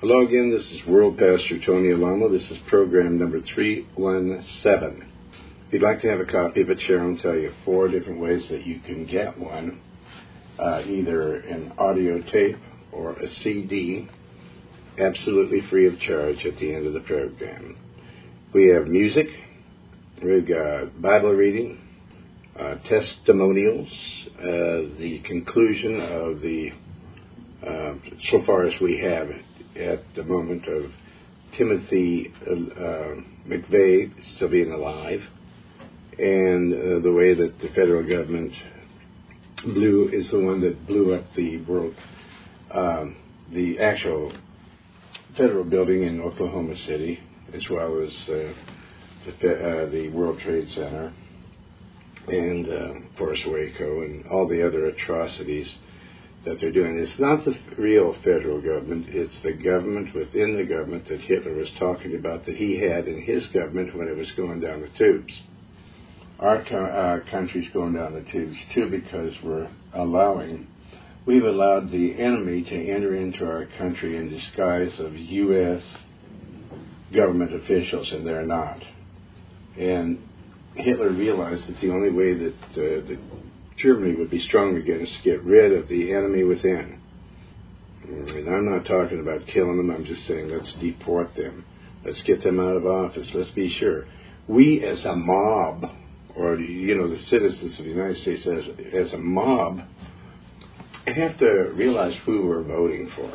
Hello again, this is World Pastor Tony Alamo. This is program number 317. If you'd like to have a copy of it, Sharon will tell you 4 different ways that you can get one. Either an audio tape or a CD, absolutely free of charge at the end of the program. We have music, we've got Bible reading, testimonials, the conclusion of the, so far as we have at the moment, of Timothy McVeigh still being alive, and the way that the federal government is the one that blew up the world, the actual federal building in Oklahoma City, as well as the World Trade Center, and of course Waco, and all the other atrocities that they're doing. It's not the real federal government, it's the government within the government that Hitler was talking about, that he had in his government when it was going down the tubes. Our country's going down the tubes too, because we've allowed the enemy to enter into our country in disguise of U.S. government officials, and they're not. And Hitler realized that the only way that Germany would be strong again is to get rid of the enemy within. And I'm not talking about killing them, I'm just saying let's deport them. Let's get them out of office. Let's be sure. We as a mob, or the citizens of the United States as a mob, have to realize who we're voting for.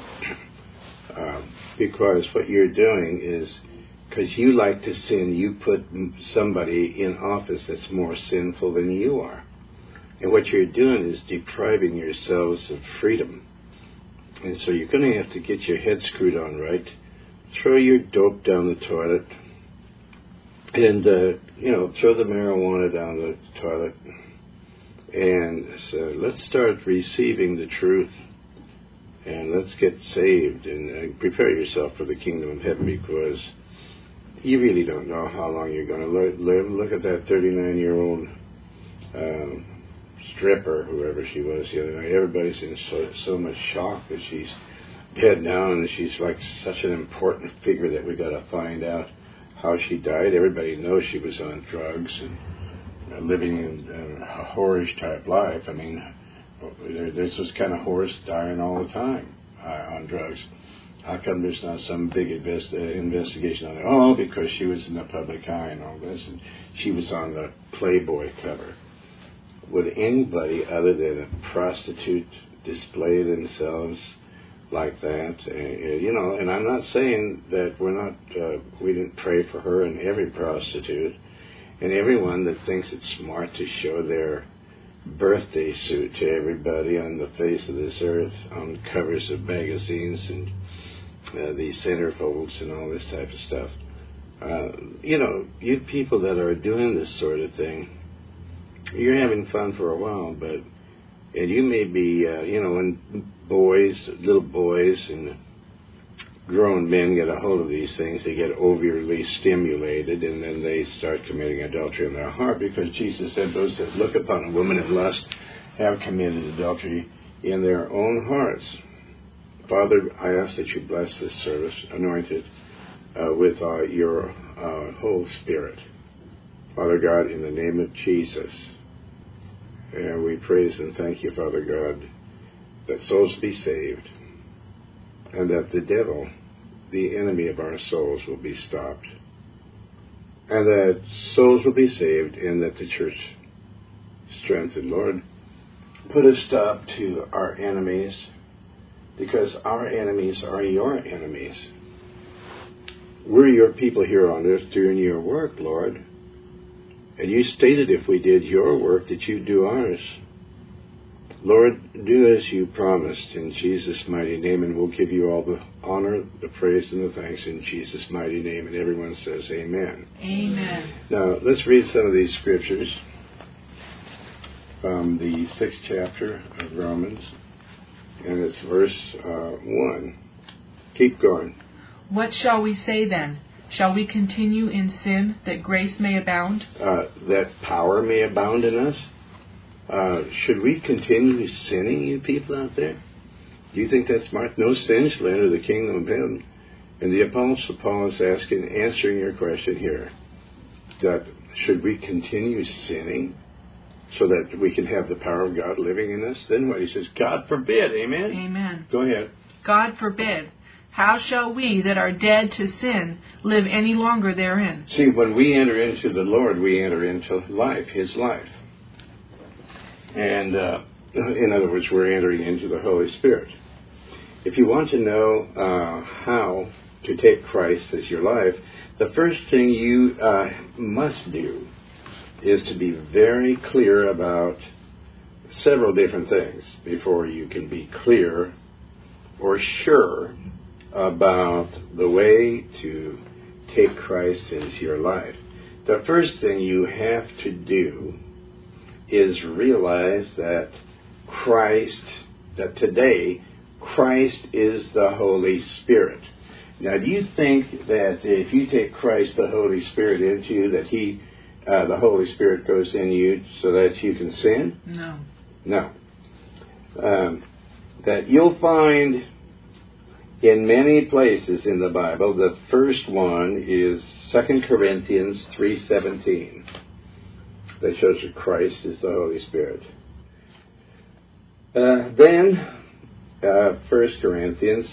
Because what you're doing is, because you like to sin, you put somebody in office that's more sinful than you are. And what you're doing is depriving yourselves of freedom. And so you're going to have to get your head screwed on right, throw your dope down the toilet, and, throw the marijuana down the toilet. And so let's start receiving the truth, and let's get saved, and prepare yourself for the kingdom of heaven, because you really don't know how long you're going to live. Look at that 39-year-old stripper, whoever she was the other night. Everybody's in so much shock that she's dead now, and she's like such an important figure that we got to find out how she died. Everybody knows she was on drugs and living in a whorish type life. I mean, there's those kind of whores dying all the time on drugs. How come there's not some big investigation on it? Oh, because she was in the public eye and all this, and she was on the Playboy cover. Would anybody other than a prostitute display themselves like that? And I'm not saying that we didn't pray for her and every prostitute and everyone that thinks it's smart to show their birthday suit to everybody on the face of this earth, on covers of magazines and the centerfolds and all this type of stuff. You people that are doing this sort of thing, you're having fun for a while, and you may be, when little boys and grown men get a hold of these things, they get overly stimulated, and then they start committing adultery in their heart, because Jesus said those that look upon a woman in lust have committed adultery in their own hearts. Father, I ask that you bless this service, anoint it with your whole Spirit. Father God, in the name of Jesus, and we praise and thank you, Father God, that souls be saved, and that the devil, the enemy of our souls, will be stopped, and that souls will be saved, and that the church strengthened. Lord, put a stop to our enemies, because our enemies are your enemies. We're your people here on earth doing your work, Lord. And you stated if we did your work that you'd do ours. Lord, do as you promised in Jesus' mighty name, and we'll give you all the honor, the praise, and the thanks in Jesus' mighty name. And everyone says amen. Amen. Now, let's read some of these scriptures from the 6th chapter of Romans, and it's verse 1. Keep going. What shall we say then? Shall we continue in sin that grace may abound? That power may abound in us? Should we continue sinning, you people out there? Do you think that's smart? No sin shall enter the kingdom of heaven. And the Apostle Paul is answering your question here, that should we continue sinning so that we can have the power of God living in us? Then what? He says, God forbid. Amen? Amen. Go ahead. God forbid. How shall we that are dead to sin live any longer therein? See, when we enter into the Lord, we enter into life, His life. And in other words, we're entering into the Holy Spirit. If you want to know how to take Christ as your life, the first thing you must do is to be very clear about several different things before you can be clear or sure about the way to take Christ as your life. The first thing you have to do is realize that today, Christ is the Holy Spirit. Now, do you think that if you take Christ, the Holy Spirit, into you, that the Holy Spirit goes in you so that you can sin? No. No. That you'll find in many places in the Bible, the first one is 2 Corinthians 3:17. That shows that Christ is the Holy Spirit. Then 1 Corinthians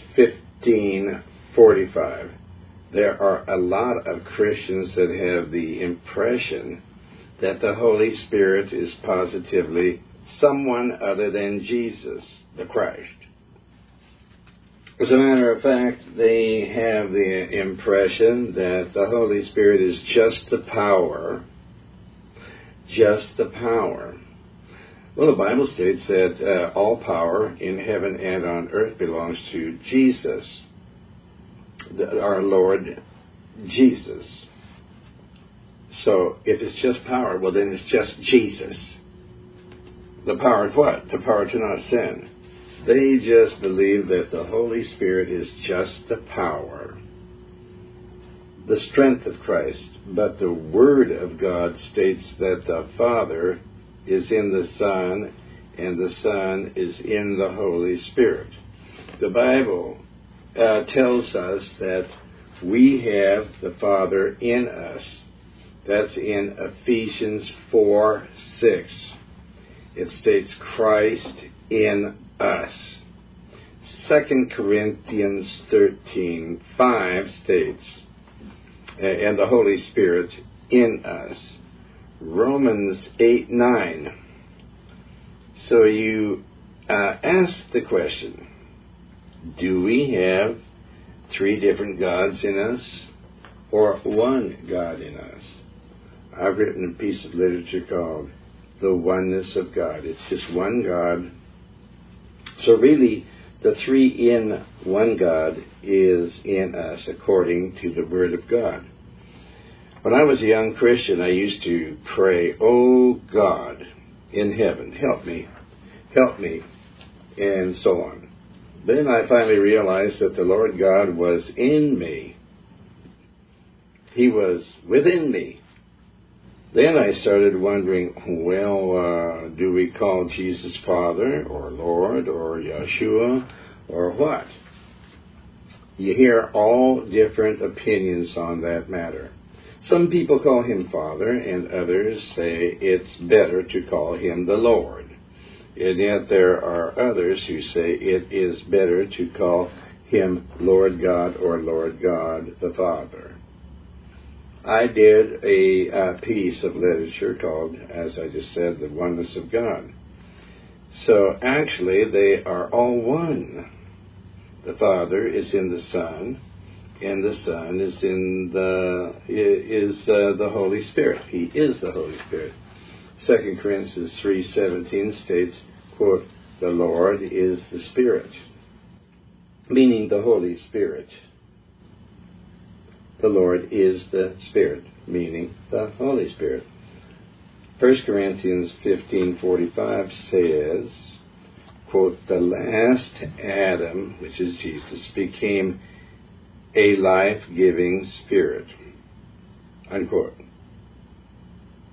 15:45. There are a lot of Christians that have the impression that the Holy Spirit is positively someone other than Jesus, the Christ. As a matter of fact, they have the impression that the Holy Spirit is just the power. Just the power. Well, the Bible states that all power in heaven and on earth belongs to Jesus, our Lord Jesus. So if it's just power, well then it's just Jesus. The power of what? The power to not sin. They just believe that the Holy Spirit is just the power, the strength of Christ. But the Word of God states that the Father is in the Son, and the Son is in the Holy Spirit. The Bible tells us that we have the Father in us. That's in Ephesians 4:6. It states Christ in us. 2 Corinthians 13:5 states, and the Holy Spirit in us. Romans 8:9. So you ask the question, do we have three different gods in us or one God in us? I've written a piece of literature called The Oneness of God. It's just one God. So really, the three in one God is in us according to the Word of God. When I was a young Christian, I used to pray, "Oh God in heaven, help me, and so on. Then I finally realized that the Lord God was in me. He was within me. Then I started wondering, do we call Jesus Father or Lord or Yeshua or what? You hear all different opinions on that matter. Some people call him Father, and others say it's better to call him the Lord. And yet there are others who say it is better to call him Lord God or Lord God the Father. I did a piece of literature called, as I just said, The Oneness of God. So actually they are all one. The Father is in the Son, and the Son is in the Holy Spirit. He is the Holy Spirit. 2 Corinthians 3:17 states, quote, "The Lord is the Spirit," meaning the Holy Spirit. The Lord is the Spirit, meaning the Holy Spirit. 1 Corinthians 15:45 says, quote, "The last Adam," which is Jesus, "became a life-giving spirit," unquote.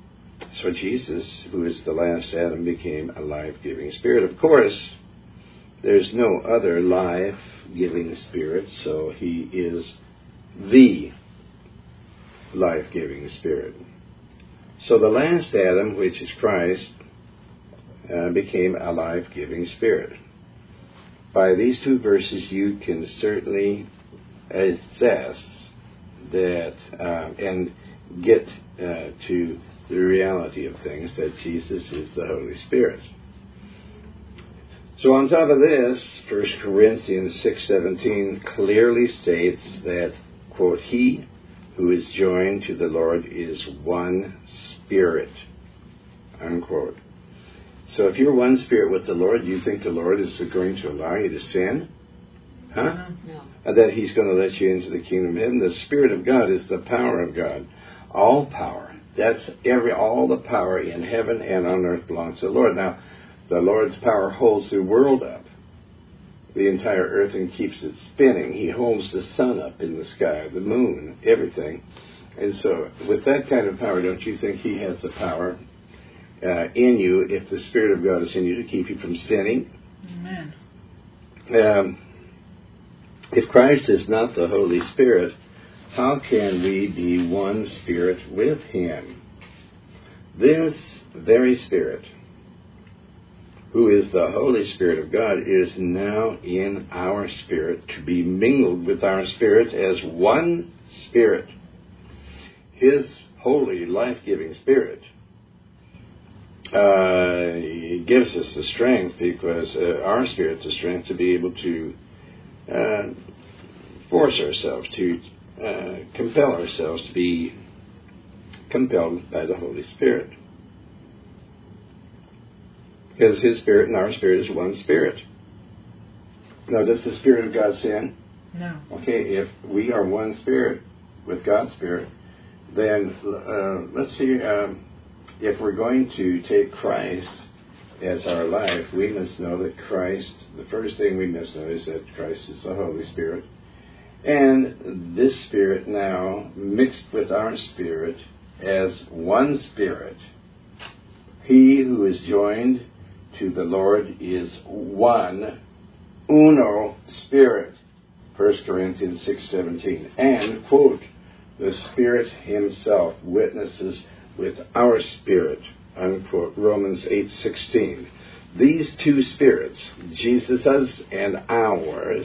So Jesus, who is the last Adam, became a life-giving spirit. Of course, There's no other life-giving Spirit, so He is the life-giving Spirit. So the last Adam, which is Christ, became a life-giving Spirit. By these two verses, you can certainly assess that and get to the reality of things, that Jesus is the Holy Spirit. So on top of this, 1 Corinthians 6:17 clearly states that, quote, He who is joined to the Lord is one spirit, unquote. So if you're one spirit with the Lord, do you think the Lord is going to allow you to sin? Huh? No. That He's going to let you into the kingdom of heaven? The Spirit of God is the power of God. All power. That's all the power in heaven and on earth belongs to the Lord. Now, the Lord's power holds the world up, the entire earth, and keeps it spinning. He holds the sun up in the sky, the moon, everything. And so, with that kind of power, don't you think He has the power in you, if the Spirit of God is in you, to keep you from sinning? Amen. If Christ is not the Holy Spirit, how can we be one spirit with Him? This very Spirit, who is the Holy Spirit of God, is now in our spirit, to be mingled with our spirit as one Spirit. His holy, life-giving Spirit gives us the strength, because our spirit, the strength to be able to force ourselves, to compel ourselves to be compelled by the Holy Spirit. Because His Spirit and our spirit is one Spirit. Now, does the Spirit of God sin? No. Okay, if we are one Spirit with God's Spirit, then let's see, if we're going to take Christ as our life, we must know that Christ, the first thing we must know is that Christ is the Holy Spirit. And this Spirit now mixed with our spirit as one Spirit. He who is joined to the Lord is one, uno Spirit. 1 Corinthians 6:17. And, quote, the Spirit Himself witnesses with our spirit, unquote, Romans 8:16. These two spirits, Jesus' and ours,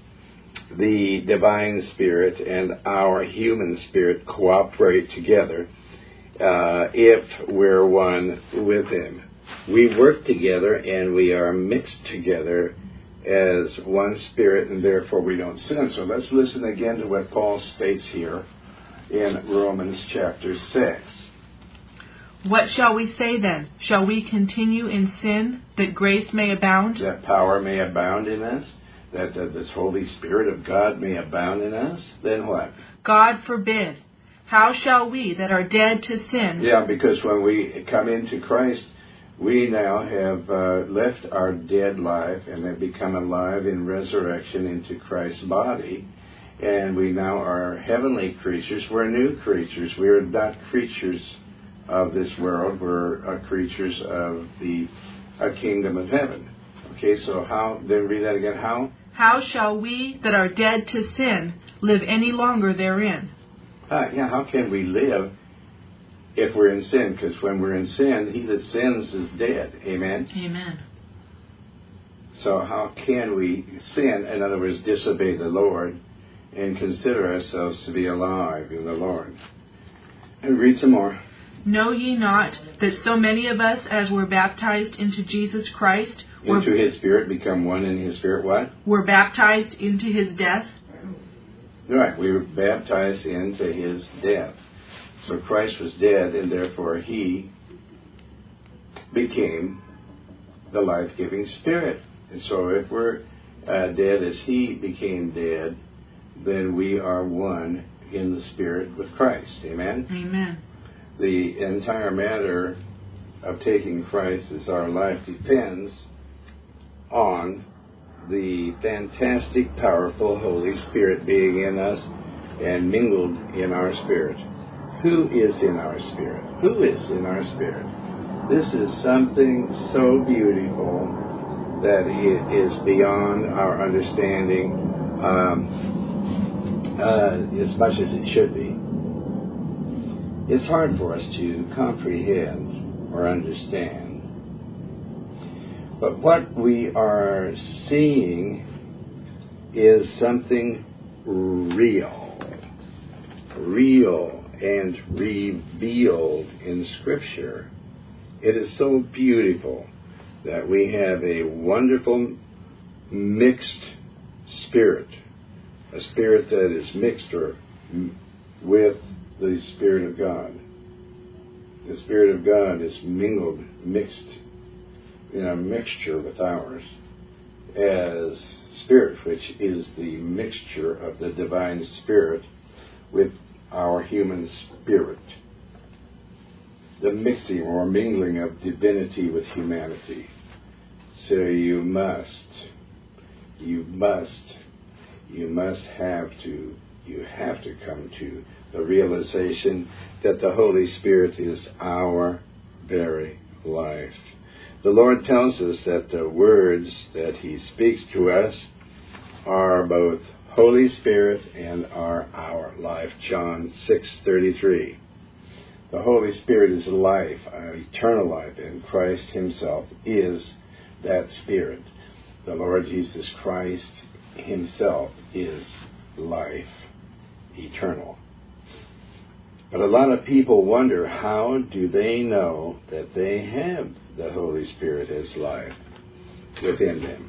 the divine spirit and our human spirit, cooperate together if we're one with Him. We work together and we are mixed together as one spirit, and therefore we don't sin. So let's listen again to what Paul states here in Romans chapter 6. What shall we say then? Shall we continue in sin, that grace may abound? That power may abound in us, that this Holy Spirit of God may abound in us. Then what? God forbid. How shall we that are dead to sin? Yeah, because when we come into Christ, we now have left our dead life and have become alive in resurrection into Christ's body. And we now are heavenly creatures. We're new creatures. We are not creatures of this world. We're creatures of the kingdom of heaven. Okay, so how, then read that again, how? How shall we that are dead to sin live any longer therein? How can we live if we're in sin? Because when we're in sin, he that sins is dead. Amen? Amen. So how can we sin, in other words, disobey the Lord, and consider ourselves to be alive in the Lord? And read some more. Know ye not that so many of us as were baptized into Jesus Christ into His Spirit, become one in His Spirit, what? Were baptized into His death? Right, we were baptized into His death. So Christ was dead, and therefore He became the life-giving Spirit. And so if we're dead as He became dead, then we are one in the Spirit with Christ. Amen? Amen. The entire matter of taking Christ as our life depends on the fantastic, powerful Holy Spirit being in us and mingled in our spirit. Who is in our spirit? Who is in our spirit? This is something so beautiful that it is beyond our understanding as much as it should be. It's hard for us to comprehend or understand. But what we are seeing is something real and revealed in Scripture. It is so beautiful that we have a wonderful mixed spirit, a spirit that is mixed with the Spirit of God. The Spirit of God is mixed in a mixture with ours as spirit, which is the mixture of the divine spirit with our human spirit. The mixing or mingling of divinity with humanity. So you have to come to the realization that the Holy Spirit is our very life. The Lord tells us that the words that He speaks to us are both Holy Spirit and are our life. John 6:33. The Holy Spirit is life, eternal life, and Christ Himself is that Spirit. The Lord Jesus Christ Himself is life, eternal. But a lot of people wonder, how do they know that they have the Holy Spirit as life within them?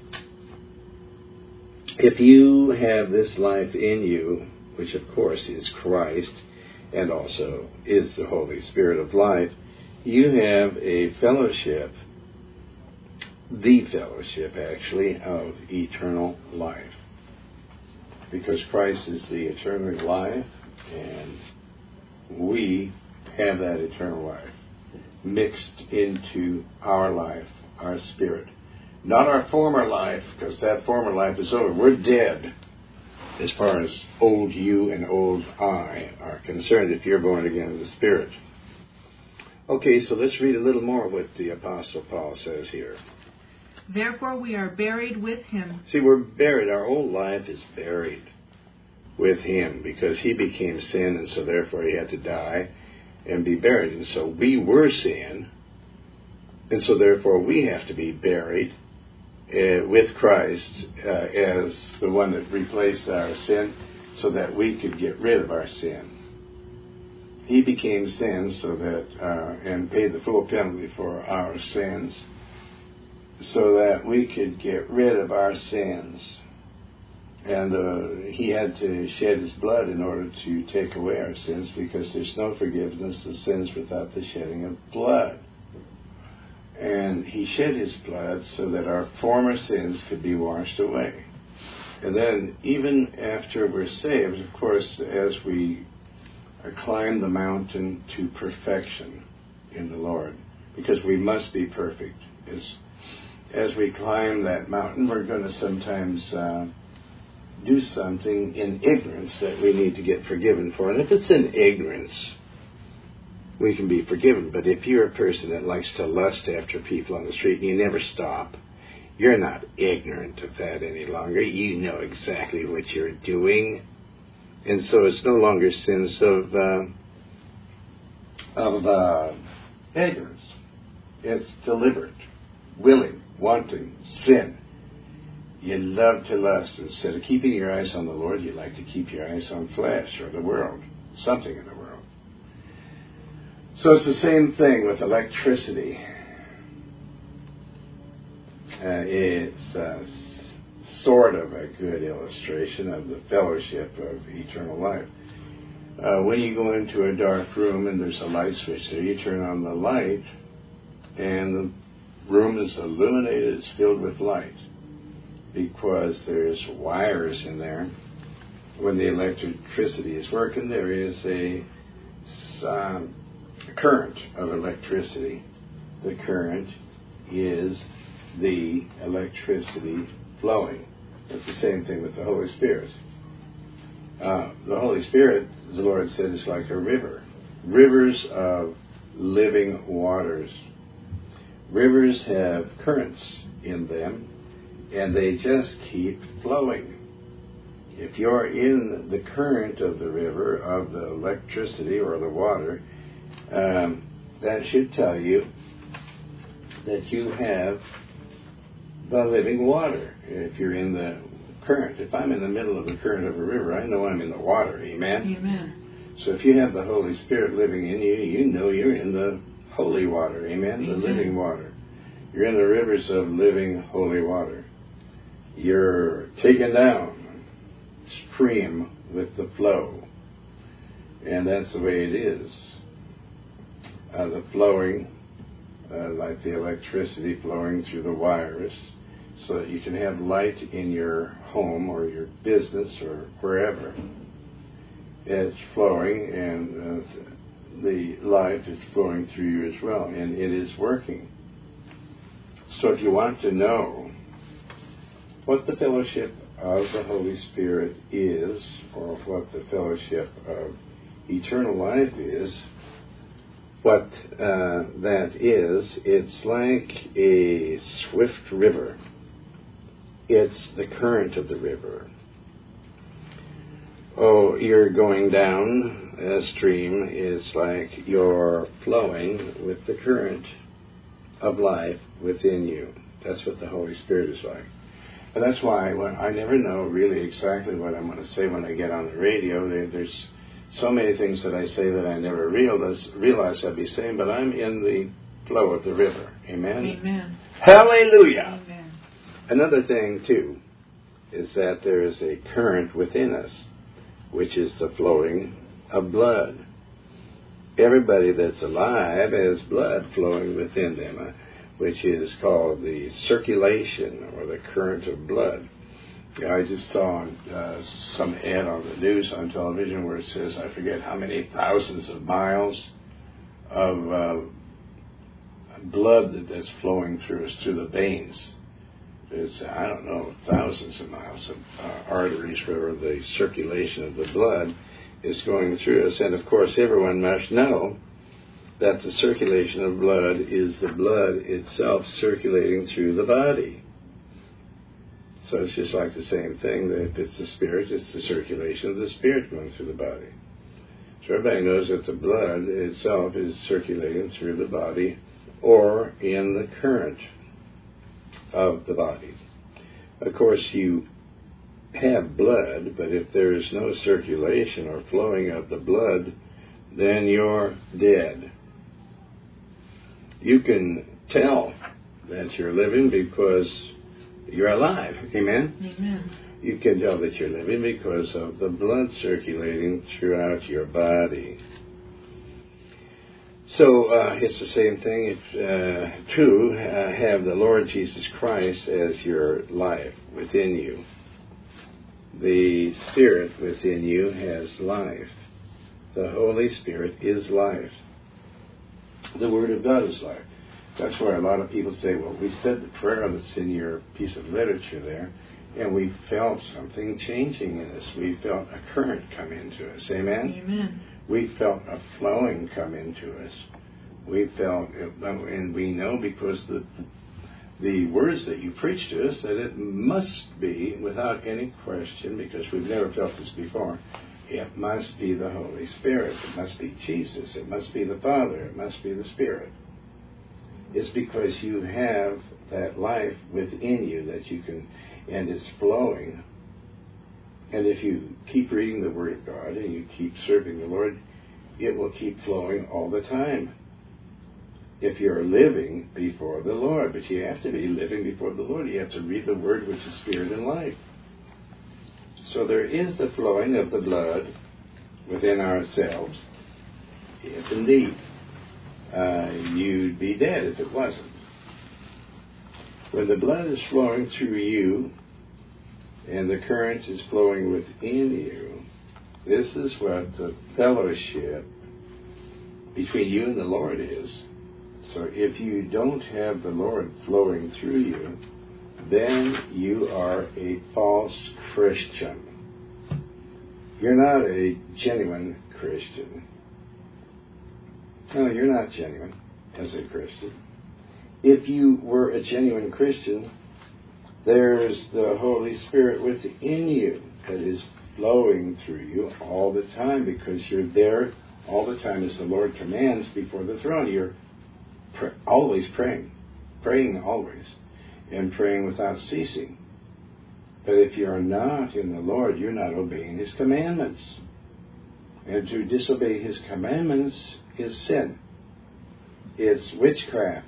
If you have this life in you, which of course is Christ and also is the Holy Spirit of life, you have a fellowship, the fellowship actually, of eternal life. Because Christ is the eternal life, and we have that eternal life mixed into our life, our spirit. Not our former life, because that former life is over. We're dead as far as old you and old I are concerned if you're born again in the Spirit. Okay, so let's read a little more what the Apostle Paul says here. Therefore we are buried with Him. See, we're buried. Our old life is buried with Him because He became sin, and so therefore He had to die and be buried. And so we were sin, and so therefore we have to be buried with Christ as the one that replaced our sin so that we could get rid of our sin. He became sin so that and paid the full penalty for our sins so that we could get rid of our sins. And He had to shed His blood in order to take away our sins, because there's no forgiveness of sins without the shedding of blood. And He shed His blood so that our former sins could be washed away. And then even after we're saved, of course, as we climb the mountain to perfection in the Lord, because we must be perfect. As we climb that mountain, we're going to sometimes do something in ignorance that we need to get forgiven for. And if it's in ignorance, we can be forgiven. But if you're a person that likes to lust after people on the street and you never stop, you're not ignorant of that any longer. You know exactly what you're doing. And so it's no longer sins of ignorance. It's deliberate, willing, wanting, sin. You love to lust. Instead of keeping your eyes on the Lord, you like to keep your eyes on flesh or the world, something in the world. So it's the same thing with electricity. It's sort of a good illustration of the fellowship of eternal life. When you go into a dark room and there's a light switch there, you turn on the light and the room is illuminated, it's filled with light, because there's wires in there. When the electricity is working, there is a current of electricity. The current is the electricity flowing. It's the same thing with the Holy Spirit. The Holy Spirit, the Lord said, is like a river. Rivers of living waters. Rivers have currents in them, and they just keep flowing. If you're in the current of the river, of the electricity or the water, that should tell you that you have the living water. If you're in the current, if I'm in the middle of the current of a river, I know I'm in the water. Amen? Amen. So if you have the Holy Spirit living in you, you know you're in the holy water. Amen? The living water. You're in the rivers of living holy water. You're taken down stream with the flow. And that's the way it is. The flowing, like the electricity flowing through the wires, so that you can have light in your home or your business or wherever. It's flowing, and the life is flowing through you as well, and it is working. So if you want to know what the fellowship of the Holy Spirit is, or what the fellowship of eternal life is, what that is, it's like a swift river. It's the current of the river. Oh, you're going down a stream. It's like you're flowing with the current of life within you. That's what the Holy Spirit is like. And that's why I never know really exactly what I'm going to say when I get on the radio. There's so many things that I say that I never realize I'd be saying, but I'm in the flow of the river. Amen? Amen. Hallelujah! Amen. Another thing, too, is that there is a current within us, which is the flowing of blood. Everybody that's alive has blood flowing within them, which is called the circulation or the current of blood. I just saw some ad on the news on television where it says, I forget how many thousands of miles of blood that's flowing through us, through the veins. It's, I don't know, thousands of miles of arteries where the circulation of the blood is going through us. And of course, everyone must know that the circulation of blood is the blood itself circulating through the body. So it's just like the same thing, that if it's the Spirit, it's the circulation of the Spirit going through the body. So everybody knows that the blood itself is circulating through the body or in the current of the body. Of course, you have blood, but if there is no circulation or flowing of the blood, then you're dead. You can tell that you're living because you're alive. Amen? Amen. You can tell that you're living because of the blood circulating throughout your body. So it's the same thing to have the Lord Jesus Christ as your life within you. The Spirit within you has life. The Holy Spirit is life. The Word of God is life. That's why a lot of people say, well, we said the prayer that's in your piece of literature there, and we felt something changing in us. We felt a current come into us. Amen? Amen. We felt a flowing come into us. We felt, and we know because the words that you preach to us, that it must be, without any question, because we've never felt this before, it must be the Holy Spirit. It must be Jesus. It must be the Father. It must be the Spirit. It's because you have that life within you that you can, and it's flowing. And if you keep reading the Word of God and you keep serving the Lord, it will keep flowing all the time. If you're living before the Lord, but you have to be living before the Lord. You have to read the Word, which is Spirit and life. So there is the flowing of the blood within ourselves. Yes, indeed. You'd be dead if it wasn't. When the blood is flowing through you and the current is flowing within you, this is what the fellowship between you and the Lord is. So if you don't have the Lord flowing through you, then you are a false Christian. You're not a genuine Christian. No, you're not genuine as a Christian. if you were a genuine Christian, there's the Holy Spirit within you that is flowing through you all the time, because you're there all the time as the Lord commands before the throne. You're always praying always, and praying without ceasing. But if you're not in the Lord, you're not obeying His commandments. And to disobey His commandments is sin. It's witchcraft.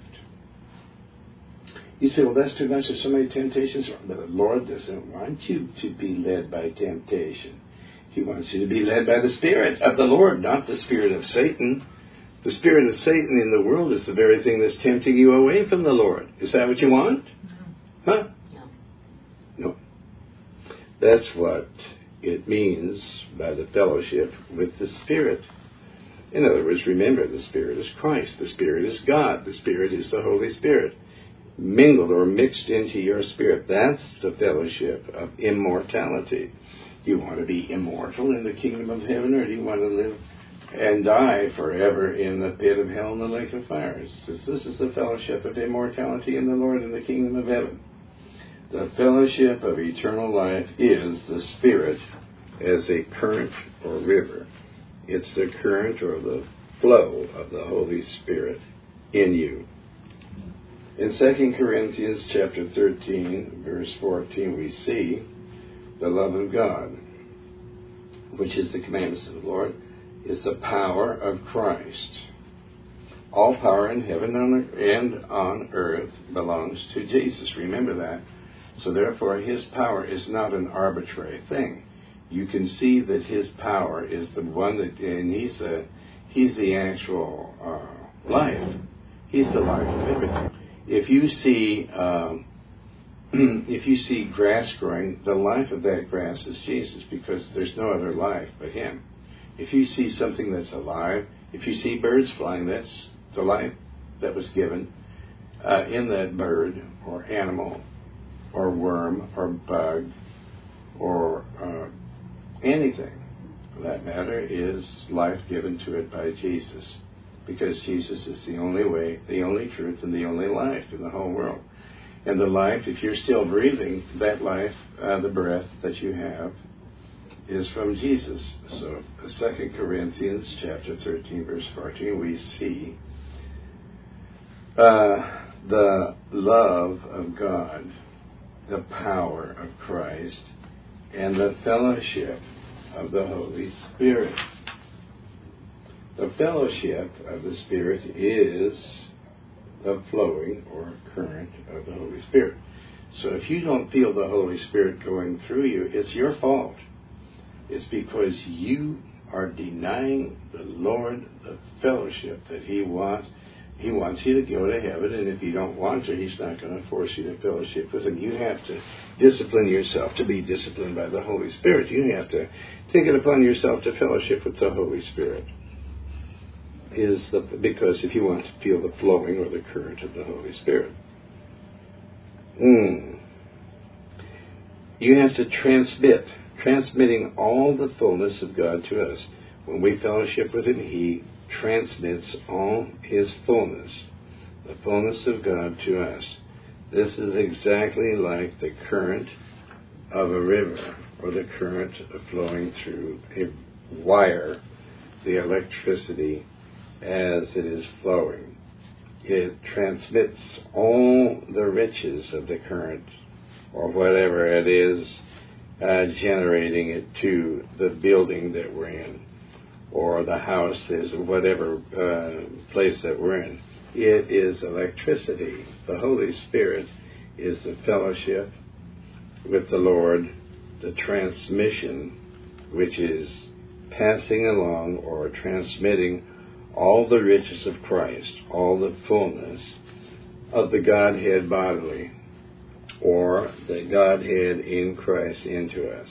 You say, well, that's too much. There's so many temptations. But the Lord doesn't want you to be led by temptation. He wants you to be led by the Spirit of the Lord, not the spirit of Satan. The spirit of Satan in the world is the very thing that's tempting you away from the Lord. Is that what you want? No. Huh? No. That's what it means by the fellowship with the Spirit. In other words, remember, the Spirit is Christ. The Spirit is God. The Spirit is the Holy Spirit. Mingled or mixed into your spirit. That's the fellowship of immortality. Do you want to be immortal in the kingdom of heaven, or do you want to live and die forever in the pit of hell and the lake of fire? This is the fellowship of immortality in the Lord in the kingdom of heaven. The fellowship of eternal life is the Spirit as a current or river. It's the current or the flow of the Holy Spirit in you. In 2 Corinthians chapter 13, verse 14, we see the love of God, which is the commandments of the Lord, is the power of Christ. All power in heaven and on earth belongs to Jesus. Remember that. So therefore, His power is not an arbitrary thing. You can see that His power is the one that, and He's the actual life. He's the life of everything. If you see grass growing, the life of that grass is Jesus, because there's no other life but Him. If you see something that's alive, if you see birds flying, that's the life that was given in that bird or animal or worm or bug or anything, for that matter, is life given to it by Jesus. Because Jesus is the only way, the only truth, and the only life in the whole world. And the life, if you're still breathing, that life, the breath that you have, is from Jesus. So 2 Corinthians chapter 13, verse 14, we see the love of God, the power of Christ, and the fellowship of the Holy Spirit. The fellowship of the Spirit is the flowing or current of the Holy Spirit. So if you don't feel the Holy Spirit going through you, it's your fault. It's because you are denying the Lord the fellowship that He wants. He wants you to go to heaven, and if you don't want to, He's not going to force you to fellowship with Him. You have to discipline yourself to be disciplined by the Holy Spirit. You have to take it upon yourself to fellowship with the Holy Spirit. Because if you want to feel the flowing or the current of the Holy Spirit. You have to transmitting all the fullness of God to us. When we fellowship with Him, He transmits all His fullness, the fullness of God to us. This is exactly like the current of a river, or the current flowing through a wire, the electricity as it is flowing. It transmits all the riches of the current, or whatever it is, generating it to the building that we're in, or the house, is whatever place that we're in. It is electricity. The Holy Spirit is the fellowship with the Lord, the transmission, which is passing along or transmitting all the riches of Christ, all the fullness of the Godhead bodily, or the Godhead in Christ into us.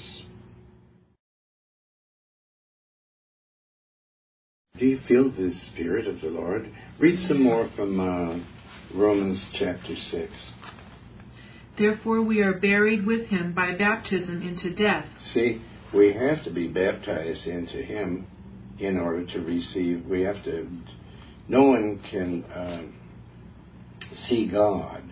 Do you feel the Spirit of the Lord? Read some more from Romans chapter 6. Therefore we are buried with Him by baptism into death. See, we have to be baptized into Him in order to receive. No one can see God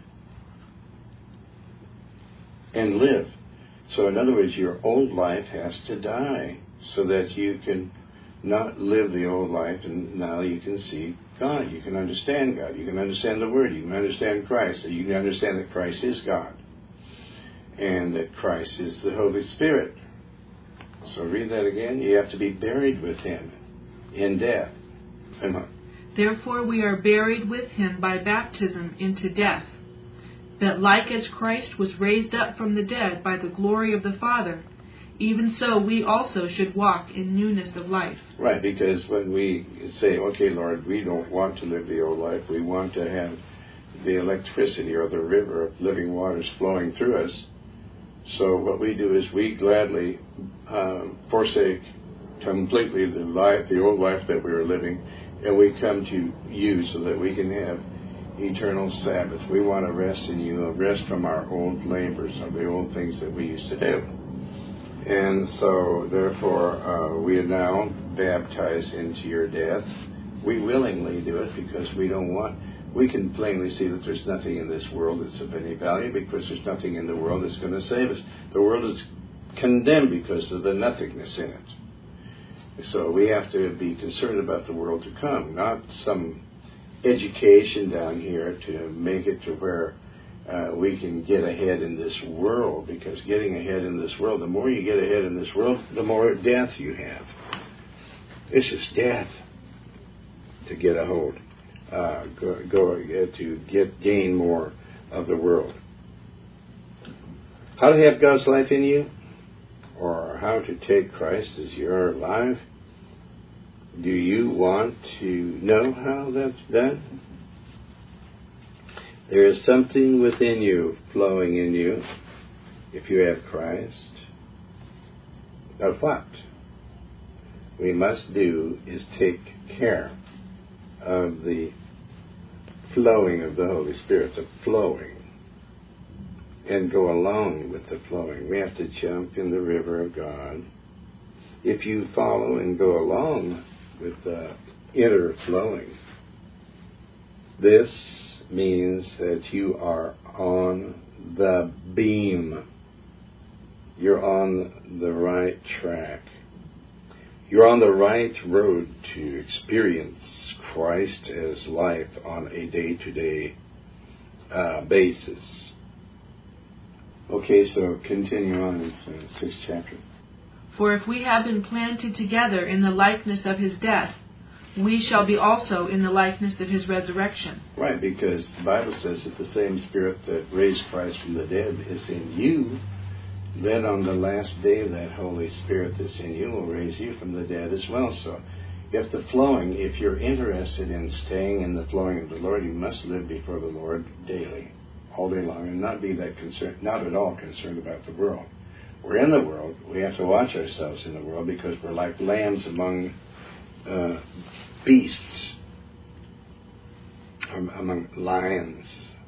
and live. So in other words, your old life has to die so that you can not live the old life, and now you can see God. You can understand God. You can understand the Word. You can understand Christ. So you can understand that Christ is God and that Christ is the Holy Spirit. So read that again. You have to be buried with Him in death. Therefore we are buried with Him by baptism into death, that like as Christ was raised up from the dead by the glory of the Father, even so we also should walk in newness of life. Right, because when we say, okay, Lord, we don't want to live the old life, we want to have the electricity or the river of living waters flowing through us. So what we do is we gladly forsake completely the old life that we were living, and we come to you so that we can have eternal Sabbath. We want to rest in you, rest from our old labors, of the old things that we used to do. And so, therefore, we are now baptized into your death. We willingly do it because we don't want... We can plainly see that there's nothing in this world that's of any value, because there's nothing in the world that's going to save us. The world is condemned because of the nothingness in it. So we have to be concerned about the world to come, not some education down here to make it to where we can get ahead in this world, because getting ahead in this world, the more you get ahead in this world, the more death you have. This is death to get a hold, to gain more of the world. How to have God's life in you, or how to take Christ as your life? Do you want to know how that's done? There is something within you, flowing in you, if you have Christ. Of what we must do is take care of the flowing of the Holy Spirit, the flowing, and go along with the flowing. We have to jump in the river of God. If you follow and go along with the inner flowing, this means that you are on the beam. You're on the right track. You're on the right road to experience Christ as life on a day-to-day basis. Okay, so continue on in the 6th chapter. For if we have been planted together in the likeness of His death, we shall be also in the likeness of His resurrection. Right, because the Bible says that the same Spirit that raised Christ from the dead is in you, then on the last day that Holy Spirit that's in you will raise you from the dead as well. So if the flowing, if you're interested in staying in the flowing of the Lord, you must live before the Lord daily, all day long, and not be that concerned, not at all concerned about the world. We're in the world. We have to watch ourselves in the world, because we're like lambs among beasts, among lions.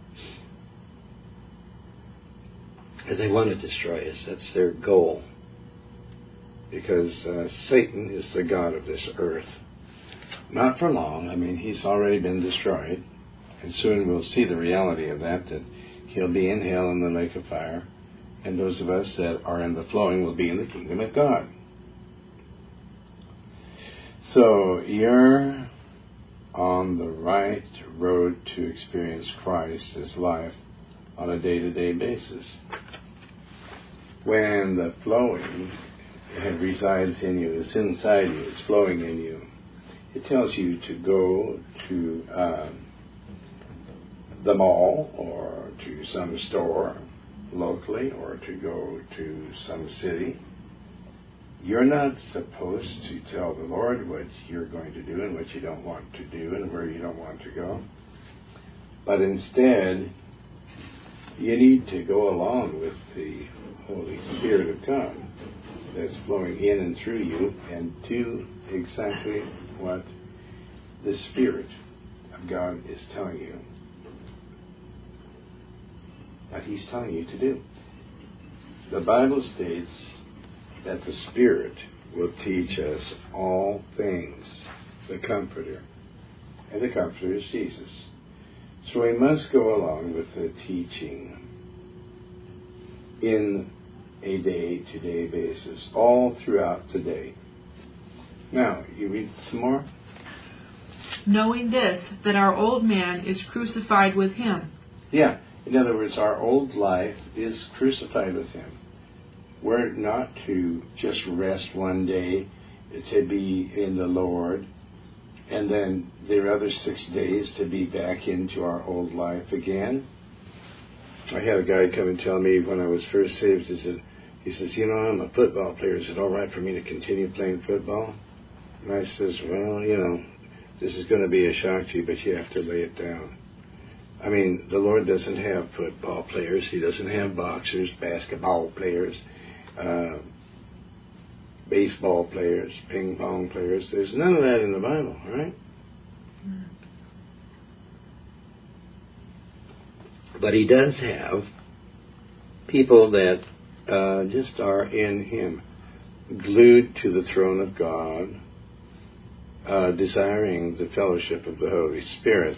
And they want to destroy us. That's their goal. Because Satan is the god of this earth. Not for long. I mean, he's already been destroyed. And soon we'll see the reality of that he'll be in hell in the lake of fire. And those of us that are in the flowing will be in the kingdom of God. So you're on the right road to experience Christ as life on a day-to-day basis. When the flowing resides in you, it's inside you, it's flowing in you, it tells you to go to the mall or to some store locally, or to go to some city. You're not supposed to tell the Lord what you're going to do and what you don't want to do and where you don't want to go. But instead, you need to go along with the Holy Spirit of God that's flowing in and through you, and do exactly what the Spirit of God is telling you. What He's telling you to do. The Bible states that the Spirit will teach us all things, the Comforter. And the Comforter is Jesus. So we must go along with the teaching in a day-to-day basis, all throughout the day. Now, you read some more? Knowing this, that our old man is crucified with him. Yeah. In other words, our old life is crucified with him. We're not to just rest one day, to be in the Lord, and then the other 6 days to be back into our old life again. I had a guy come and tell me when I was first saved, he says, you know, I'm a football player. Is it all right for me to continue playing football? And I says, well, you know, this is going to be a shock to you, but you have to lay it down. I mean, the Lord doesn't have football players. He doesn't have boxers, basketball players, baseball players, ping pong players. There's none of that in the Bible, all right? But he does have people that just are in him, glued to the throne of God, desiring the fellowship of the Holy Spirit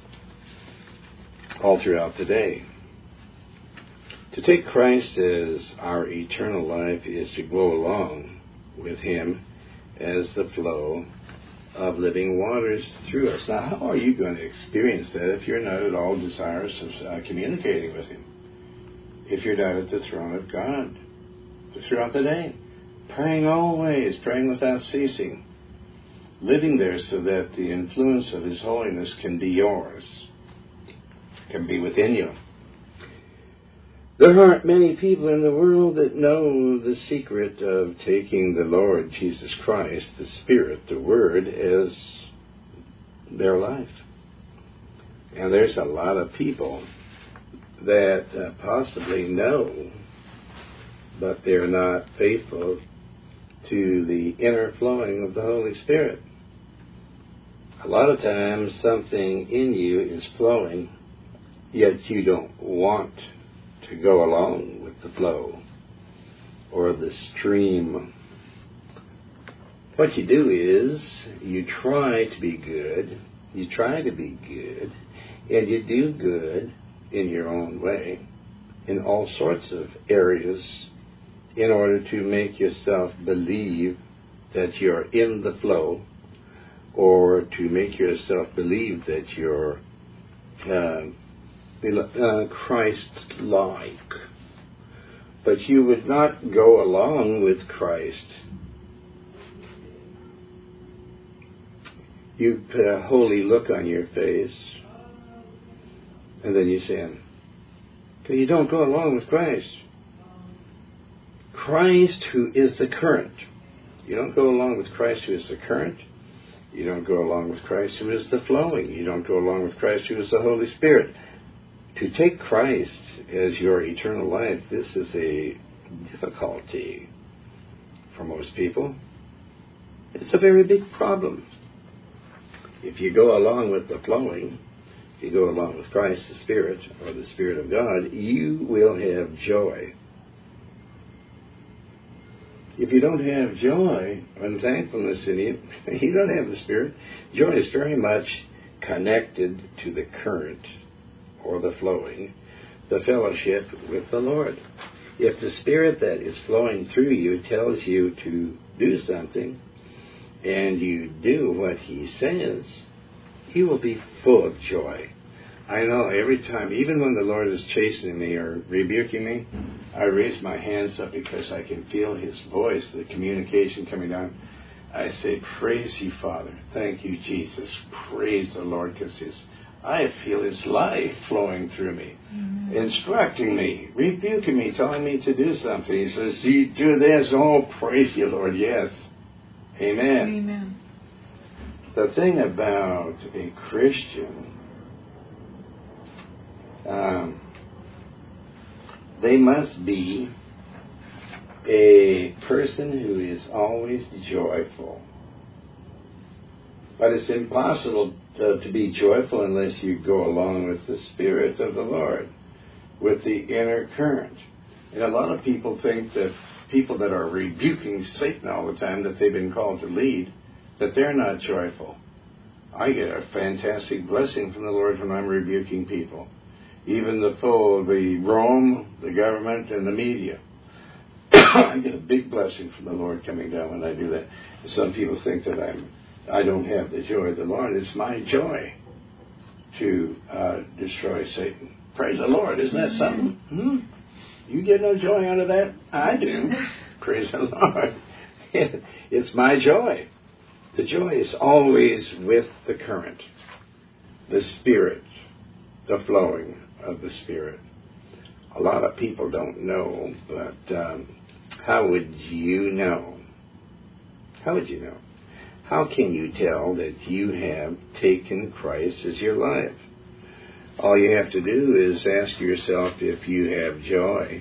all throughout the day. To take Christ as our eternal life is to go along with him as the flow of living waters through us. Now, how are you going to experience that if you're not at all desirous of communicating with him? If you're not at the throne of God throughout the day, praying always, praying without ceasing, living there so that the influence of his holiness can be yours, can be within you. There aren't many people in the world that know the secret of taking the Lord Jesus Christ, the Spirit, the Word, as their life. And there's a lot of people that possibly know, but they're not faithful to the inner flowing of the Holy Spirit. A lot of times something in you is flowing, yet you don't want to go along with the flow or the stream. What you do is you try to be good, and you do good in your own way in all sorts of areas in order to make yourself believe that you're in the flow, or to make yourself believe that you're Christ-like. But you would not go along with Christ. You put a holy look on your face, and then you sin. Okay, you don't go along with Christ. Christ, who is the current. You don't go along with Christ, who is the current. You don't go along with Christ, who is the flowing. You don't go along with Christ, who is the Holy Spirit. To take Christ as your eternal life, this is a difficulty for most people. It's a very big problem. If you go along with the flowing, if you go along with Christ, the Spirit, or the Spirit of God, you will have joy. If you don't have joy and thankfulness in you, you don't have the Spirit. Joy is very much connected to the current, or the flowing, the fellowship with the Lord. If the Spirit that is flowing through you tells you to do something, and you do what he says, you will be full of joy. I know every time, even when the Lord is chastening me or rebuking me, I raise my hands up because I can feel his voice, the communication coming down. I say, praise you, Father. Thank you, Jesus. Praise the Lord, because I feel his life flowing through me, instructing me, rebuking me, telling me to do something. He says, you do this. Oh, praise you, Lord. Yes. Amen. Amen. The thing about a Christian, they must be a person who is always joyful. But it's impossible to be joyful unless you go along with the Spirit of the Lord, with the inner current. And a lot of people think that people that are rebuking Satan all the time, that they've been called to lead, that they're not joyful. I get a fantastic blessing from the Lord when I'm rebuking people. Even the foe of the Rome, the government, and the media. I get a big blessing from the Lord coming down when I do that. Some people think that I don't have the joy of the Lord. It's my joy to destroy Satan. Praise the Lord. Isn't that something? You get no joy out of that? I do. Praise the Lord. It's my joy. The joy is always with the current, the Spirit, the flowing of the Spirit. A lot of people don't know, but how would you know? How would you know? How can you tell that you have taken Christ as your life? All you have to do is ask yourself if you have joy.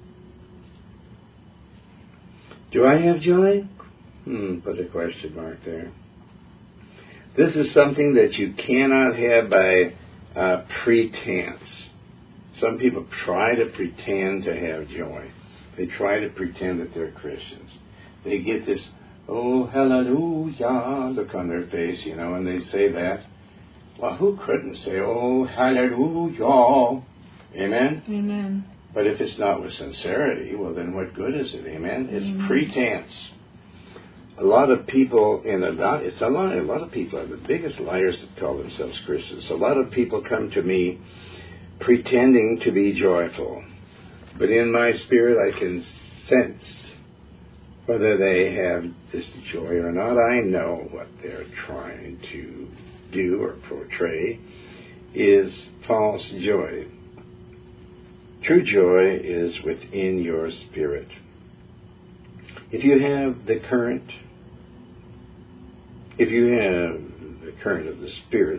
Do I have joy? Put a question mark there. This is something that you cannot have by pretense. Some people try to pretend to have joy. They try to pretend that they're Christians. They get this, oh, hallelujah, look on their face, and they say that. Well, who couldn't say, oh, hallelujah? Amen? Amen. But if it's not with sincerity, well, then what good is it? Amen? It's pretense. A lot of people, it's a lie. A lot of people are the biggest liars that call themselves Christians. A lot of people come to me pretending to be joyful. But in my spirit, I can sense whether they have this joy or not. I know what they're trying to do or portray is false joy. True joy is within your spirit. If you have the current of the Spirit,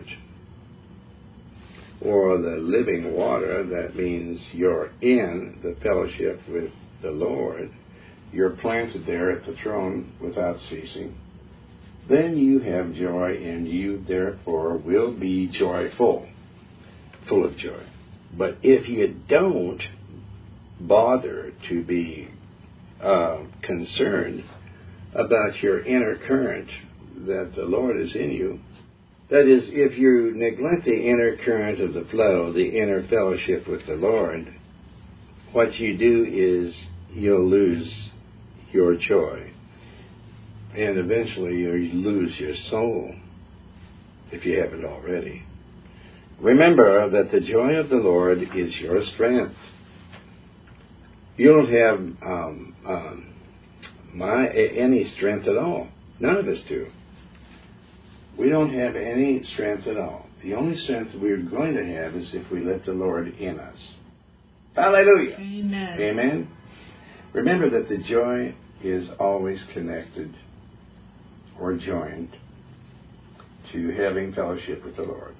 or the living water, that means you're in the fellowship with the Lord, you're planted there at the throne without ceasing, then you have joy, and you therefore will be joyful, full of joy. But if you don't bother to be concerned about your inner current, that the Lord is in you, that is, if you neglect the inner current of the flow, the inner fellowship with the Lord, what you do is you'll lose your joy. And eventually you'll lose your soul, if you haven't already. Remember that the joy of the Lord is your strength. You don't have any strength at all. None of us do. We don't have any strength at all. The only strength we're going to have is if we let the Lord in us. Hallelujah. Amen. Amen. Remember that the joy is always connected or joined to having fellowship with the Lord.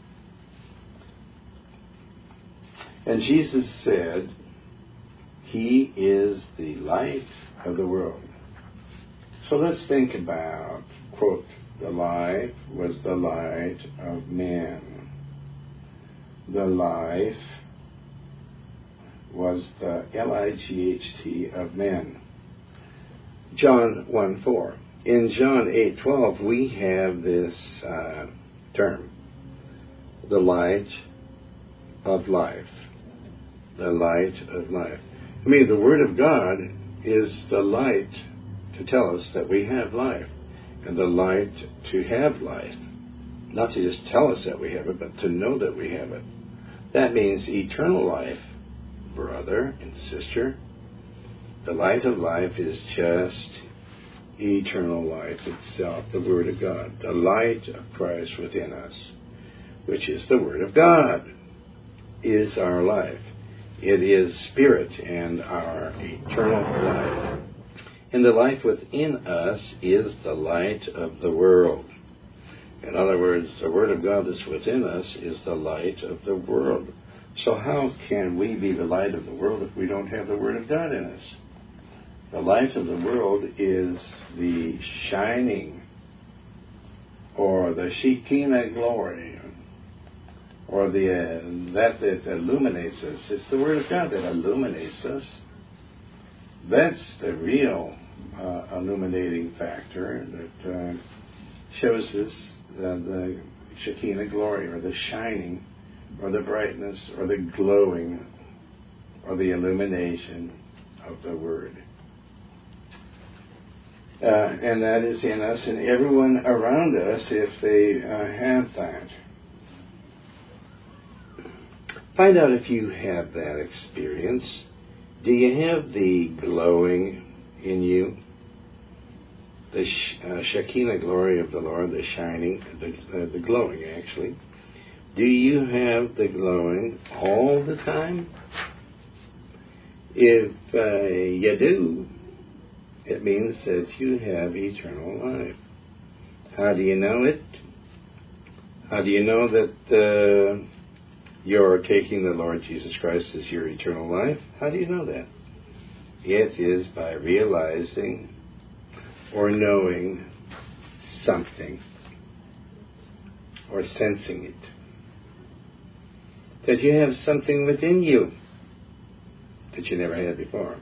And Jesus said, He is the light of the world. So let's think about, quote, the life was the light of men. The life was the L-I-G-H-T of men. John 1:4. In John 8:12, we have this term, the light of life. The light of life. I mean, the Word of God is the light to tell us that we have life, and the light to have life. Not to just tell us that we have it, but to know that we have it. That means eternal life, brother and sister. The light of life is just eternal life itself, the Word of God. The light of Christ within us, which is the Word of God, is our life. It is Spirit and our eternal life. And the life within us is the light of the world. In other words, the Word of God that's within us is the light of the world. So how can we be the light of the world if we don't have the Word of God in us? The light of the world is the shining or the Shekinah glory, or that illuminates us. It's the Word of God that illuminates us. That's the real illuminating factor that shows us the Shekinah glory, or the shining, or the brightness, or the glowing, or the illumination of the Word. And that is in us and everyone around us if they have that. Find out if you have that experience. Do you have the glowing in you? The Shekinah glory of the Lord, the shining, the glowing actually. Do you have the glowing all the time? If you do, it means that you have eternal life. How do you know it? How do you know that you're taking the Lord Jesus Christ as your eternal life? How do you know that? It is by realizing or knowing something or sensing it. That you have something within you that you never had before.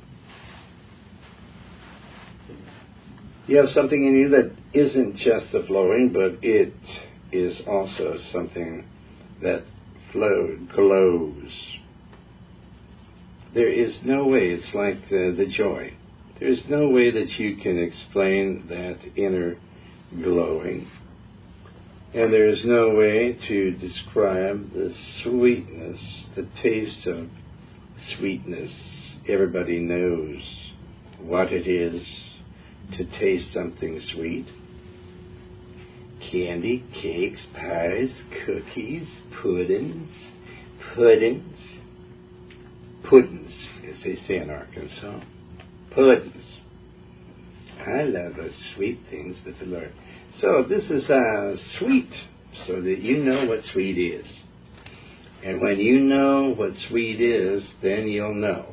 You have something in you that isn't just the flowing, but it is also something that glows. There is no way, it's like the joy. There is no way that you can explain that inner glowing. And there is no way to describe the sweetness, the taste of sweetness. Everybody knows what it is to taste something sweet. Candy, cakes, pies, cookies, puddings, as they say in Arkansas. Puddings. I love those sweet things with the Lord. So this is sweet, so that you know what sweet is. And when you know what sweet is, then you'll know.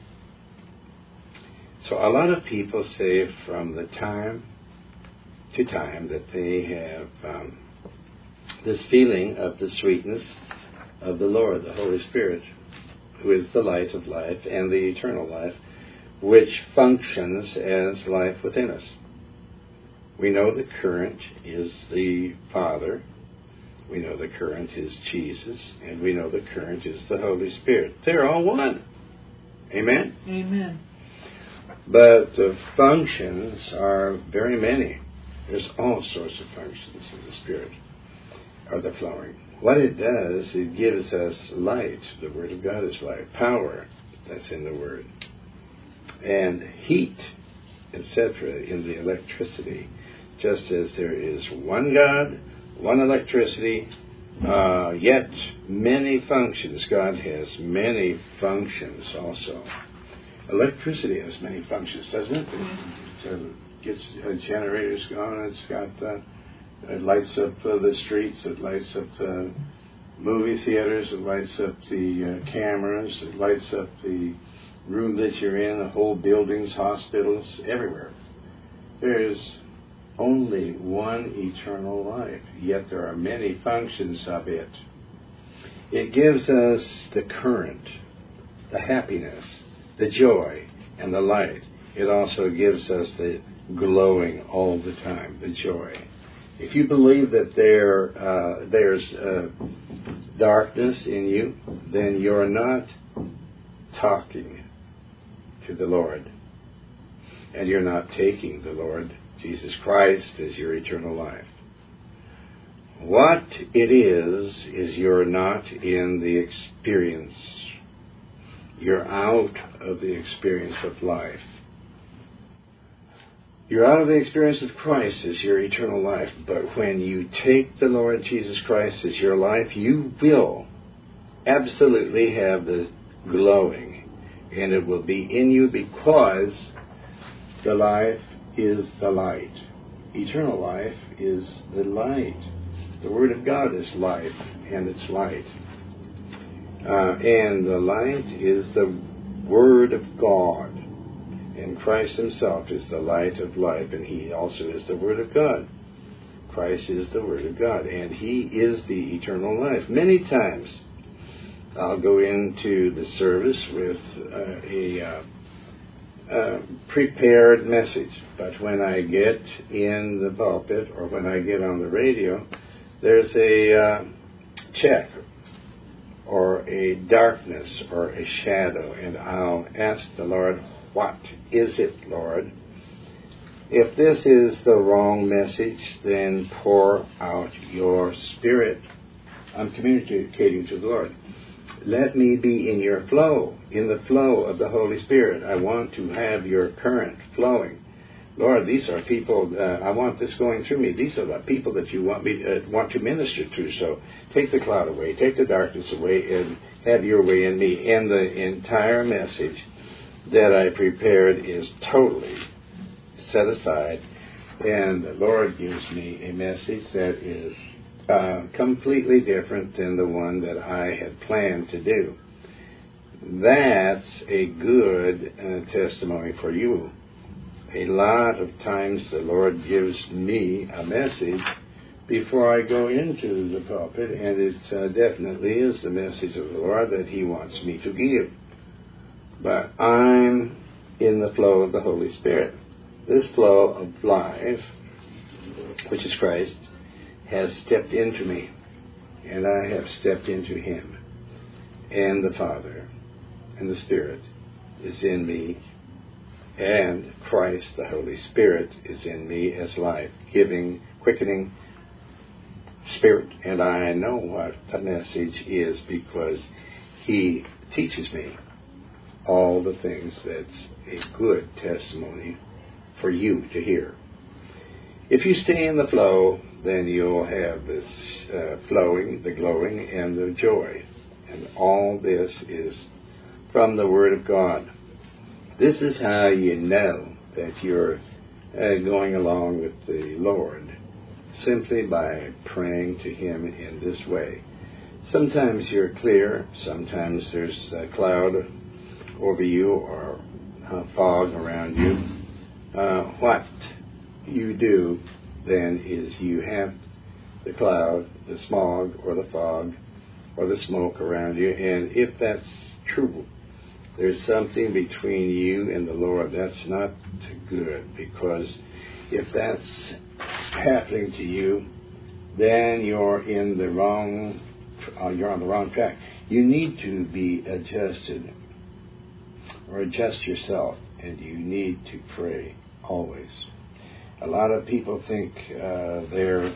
So a lot of people say from the time to time that they have this feeling of the sweetness of the Lord, the Holy Spirit, who is the light of life and the eternal life, which functions as life within us. We know the current is the Father, we know the current is Jesus, and we know the current is the Holy Spirit. They're all one. Amen? Amen. But the functions are very many. There's all sorts of functions of the Spirit, or the flowing. What it does, it gives us light. The Word of God is light. Power, that's in the Word. And heat, etc., in the electricity. Just as there is one God, one electricity, yet many functions. God has many functions also. Electricity has many functions, doesn't it? It gets generators going. It's got it lights up the streets. It lights up the movie theaters. It lights up the cameras. It lights up the room that you're in. The whole buildings, hospitals, everywhere. There's only one eternal life, yet there are many functions of it. It gives us the current, the happiness, the joy, and the light. It also gives us the glowing all the time, the joy. If you believe that there's darkness in you, then you're not talking to the Lord. And you're not taking the Lord Jesus Christ as your eternal life. What it is you're not in the experience. You're out of the experience of life. You're out of the experience of Christ as your eternal life. But when you take the Lord Jesus Christ as your life, you will absolutely have the glowing. And it will be in you because the life is the light. Eternal life is the light. The Word of God is life, and it's light. And the light is the Word of God. And Christ himself is the light of life, and he also is the Word of God. Christ is the Word of God, and he is the eternal life. Many times I'll go into the service with a prepared message, but when I get in the pulpit or when I get on the radio, there's a check or a darkness or a shadow, and I'll ask the Lord, what is it, Lord? If this is the wrong message, then pour out your Spirit. I'm communicating to the Lord. Let me be in your flow, in the flow of the Holy Spirit. I want to have your current flowing. Lord, these are people, I want this going through me. These are the people that you want me want to minister to. So take the cloud away, take the darkness away, and have your way in me. And the entire message that I prepared is totally set aside. And the Lord gives me a message that is completely different than the one that I had planned to do. That's a good testimony for you. A lot of times the Lord gives me a message before I go into the pulpit, and it definitely is the message of the Lord that He wants me to give. But I'm in the flow of the Holy Spirit. This flow of life, which is Christ, has stepped into me, and I have stepped into Him. And the Father and the Spirit is in me, and Christ, the Holy Spirit, is in me as life, giving, quickening Spirit. And I know what the message is because He teaches me all the things that's a good testimony for you to hear. If you stay in the flow, then you'll have this flowing, the glowing, and the joy. And all this is from the Word of God. This is how you know that you're going along with the Lord, simply by praying to Him in this way. Sometimes you're clear, sometimes there's a cloud over you or fog around you. What you do then is you have the cloud, the smog, or the fog, or the smoke around you, and if that's true, there's something between you and the Lord that's not good, because if that's happening to you, then you're on the wrong track. You need to be adjusted, or adjust yourself, and you need to pray always. A lot of people think they're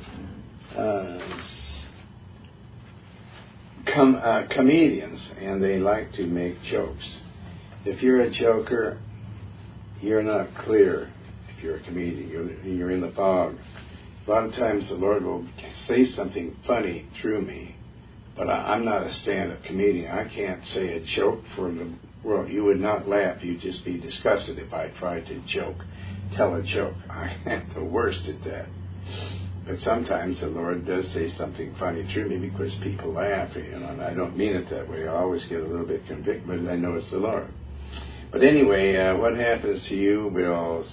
comedians, and they like to make jokes. If you're a joker, you're not clear. If you're a comedian, you're in the fog. A lot of times the Lord will say something funny through me, but I'm not a stand-up comedian. I can't say a joke for the world. You would not laugh. You'd just be disgusted if I tried to tell a joke. I am the worst at that. But sometimes the Lord does say something funny through me because people laugh, and I don't mean it that way. I always get a little bit convicted, but I know it's the Lord. But anyway, what happens to you will,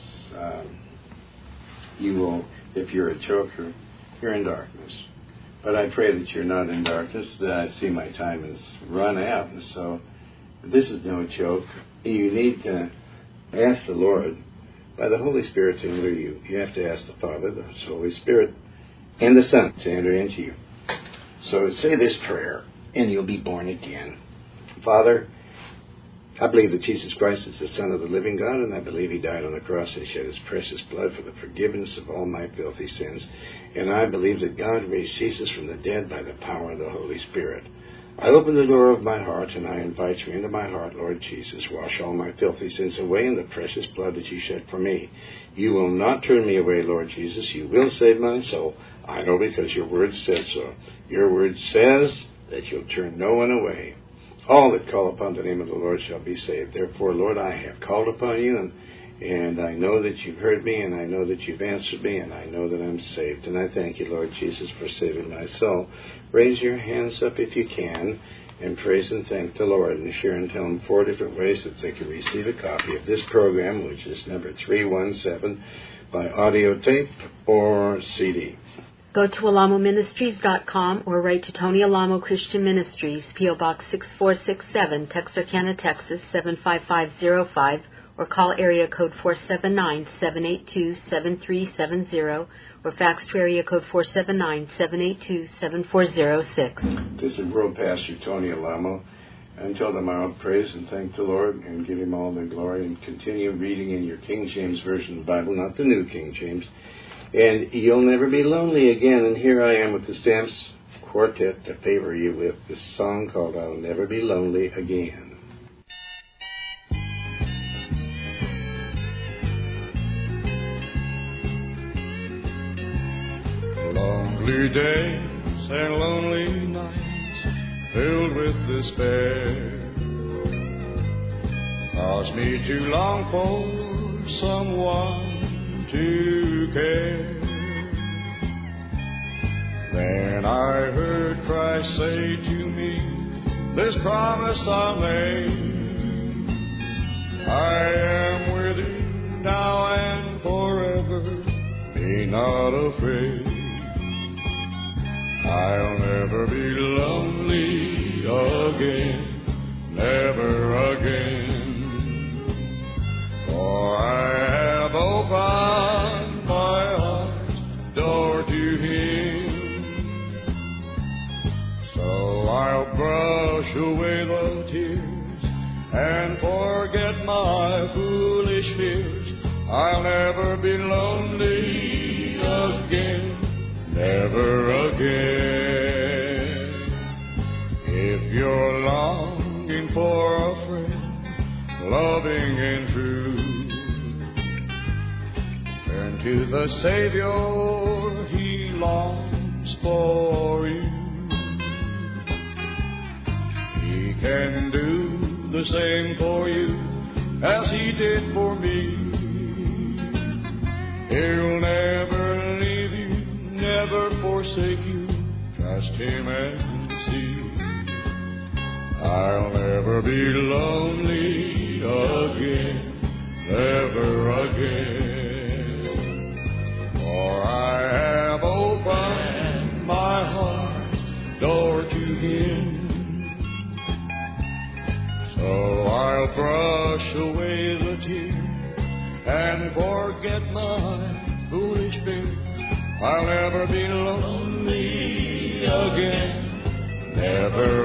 if you're a joker, you're in darkness. But I pray that you're not in darkness. I see my time has run out, and so this is no joke. You need to ask the Lord by the Holy Spirit to enter you. You have to ask the Father, the Holy Spirit, and the Son to enter into you. So say this prayer, and you'll be born again. Father, I believe that Jesus Christ is the Son of the living God, and I believe He died on the cross and shed His precious blood for the forgiveness of all my filthy sins. And I believe that God raised Jesus from the dead by the power of the Holy Spirit. I open the door of my heart, and I invite you into my heart, Lord Jesus. Wash all my filthy sins away in the precious blood that you shed for me. You will not turn me away, Lord Jesus. You will save my soul. I know because your word says so. Your word says that you'll turn no one away. All that call upon the name of the Lord shall be saved. Therefore, Lord, I have called upon you, and I know that you've heard me, and I know that you've answered me, and I know that I'm saved. And I thank you, Lord Jesus, for saving my soul. Raise your hands up if you can, and praise and thank the Lord, and share and tell them 4 different ways that they can receive a copy of this program, which is number 317, by audio tape or CD. Go to alamoministries.com or write to Tony Alamo Christian Ministries, P.O. Box 6467, Texarkana, Texas 75505, or call area code 479-782-7370 or fax to area code 479-782-7406. This is World Pastor Tony Alamo. Until tomorrow, praise and thank the Lord and give Him all the glory, and continue reading in your King James Version of the Bible, not the New King James. And you'll never be lonely again. And here I am with the Stamps Quartet to favor you with this song called I'll Never Be Lonely Again. Lonely days and lonely nights filled with despair cause me to long for someone to care. Then I heard Christ say to me this promise I made: I am with you now and forever, be not afraid. I'll never be lonely again, never again. For I have opened my heart door to Him. So I'll brush away the tears and forget my foolish fears. I'll never be lonely again, never again. If you're longing for a friend, loving and true, turn to the Savior, He longs for you. He can do the same for you as He did for me. He'll never leave you, never forsake you. Trust Him and see. I'll never be lonely again, never again. For I have opened my heart door to Him. So I'll brush away the tears and forget my foolish fears. I'll never be lonely again, never